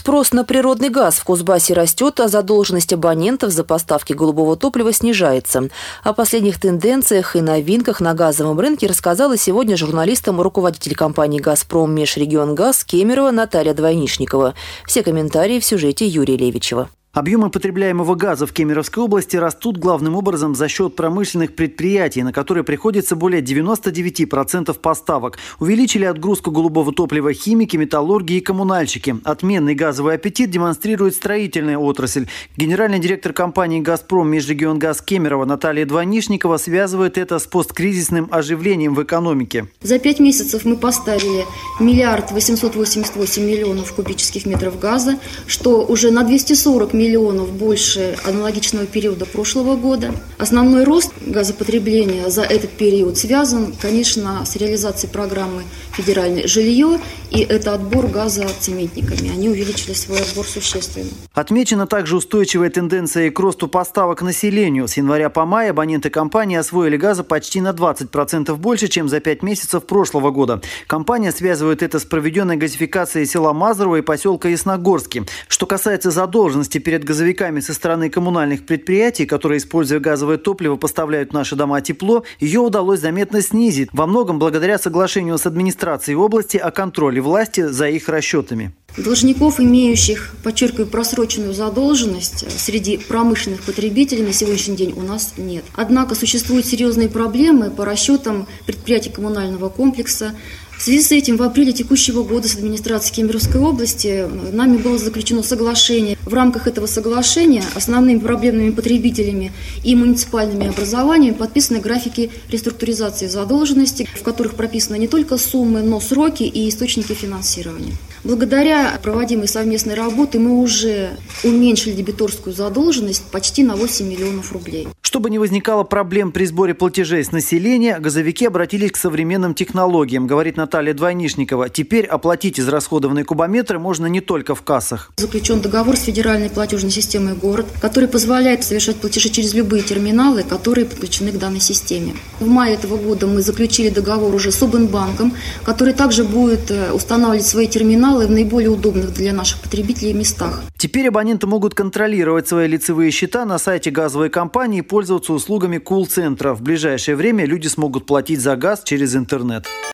Спрос на природный газ в Кузбассе растет, а задолженность абонентов за поставки голубого топлива снижается. О последних тенденциях и новинках на газовом рынке рассказала сегодня журналистам руководитель компании «Газпром Межрегионгаз» Кемерово Наталья Двойнишникова. Все комментарии в сюжете Юрия Левичева. Объемы потребляемого газа в Кемеровской области растут главным образом за счет промышленных предприятий, на которые приходится более 99% поставок. Увеличили отгрузку голубого топлива химики, металлурги и коммунальщики. Отменный газовый аппетит демонстрирует строительная отрасль. Генеральный директор компании «Газпром Межрегионгаз» Кемерово Наталья Двойнишникова связывает это с посткризисным оживлением в экономике. За 5 месяцев мы поставили 1 888 миллионов кубических метров газа, что уже на 240 миллионов больше аналогичного периода прошлого года. Основной рост газопотребления за этот период связан, конечно, с реализацией программы «Федеральное жилье», и это отбор газа цементниками. Они увеличили свой отбор существенно. Отмечена также устойчивая тенденция и к росту поставок населению. С января по май абоненты компании освоили газа почти на 20% больше, чем за 5 месяцев прошлого года. Компания связывает это с проведенной газификацией села Мазурово и поселка Ясногорский. Что касается задолженности перед газовиками со стороны коммунальных предприятий, которые, используя газовое топливо, поставляют в наши дома тепло, ее удалось заметно снизить. Во многом благодаря соглашению с администрацией области о контроле власти за их расчетами. Должников, имеющих, подчеркиваю, просроченную задолженность, среди промышленных потребителей на сегодняшний день у нас нет. Однако существуют серьезные проблемы по расчетам предприятий коммунального комплекса. В связи с этим в апреле текущего года с администрацией Кемеровской области нами было заключено соглашение. В рамках этого соглашения основными проблемными потребителями и муниципальными образованиями подписаны графики реструктуризации задолженности, в которых прописаны не только суммы, но сроки и источники финансирования. Благодаря проводимой совместной работе мы уже уменьшили дебиторскую задолженность почти на 8 миллионов рублей. Чтобы не возникало проблем при сборе платежей с населения, газовики обратились к современным технологиям, говорит Наталья Двойнишникова. Теперь оплатить израсходованные кубометры можно не только в кассах. Заключен договор с федеральной платежной системой «Город», который позволяет совершать платежи через любые терминалы, которые подключены к данной системе. В мае этого года мы заключили договор уже с Обинбанком, который также будет устанавливать свои терминалы в наиболее удобных для наших потребителей местах. Теперь абоненты могут контролировать свои лицевые счета на сайте газовой компании и пользоваться услугами колл-центра. В ближайшее время люди смогут платить за газ через интернет.